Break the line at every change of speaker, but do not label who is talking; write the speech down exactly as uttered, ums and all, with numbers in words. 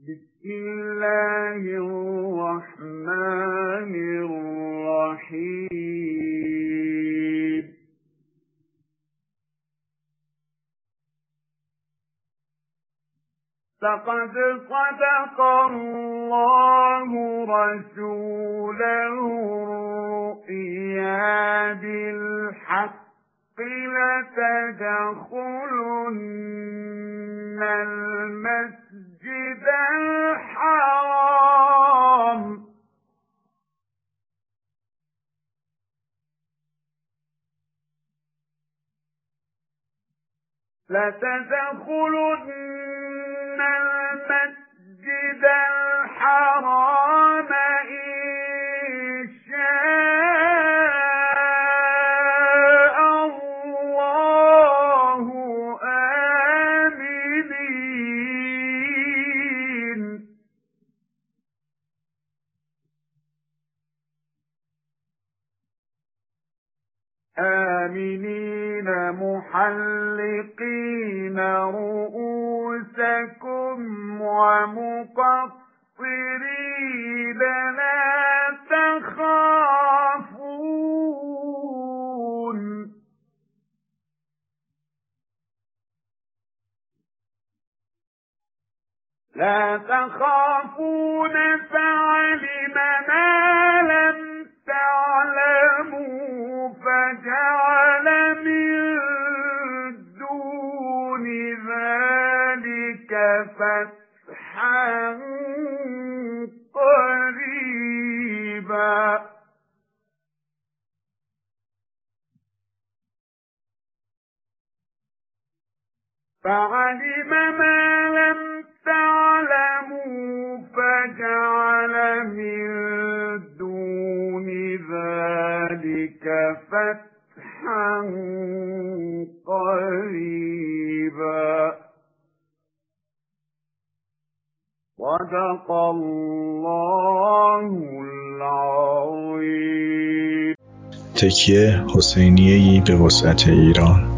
بسم الله الرحمن الرحيم. لقد صدق الله رسوله الرؤيا بالحق لتدخلن المسجد الحرام لتدخلن المسجد الحرام إن شاء الله آمنين آمنين محلقين رؤوسكم ومقصرين لا تخافون لا تخافون فعلم ما لم تعلموا فجعل من دون ذلك فتحا قريبا فعلم ما لم تعلموا فجعل من دون ذلك فتحا قريبا. صدق الله العظيم.
تکیه حسینیه‌ای به وسعت ایران.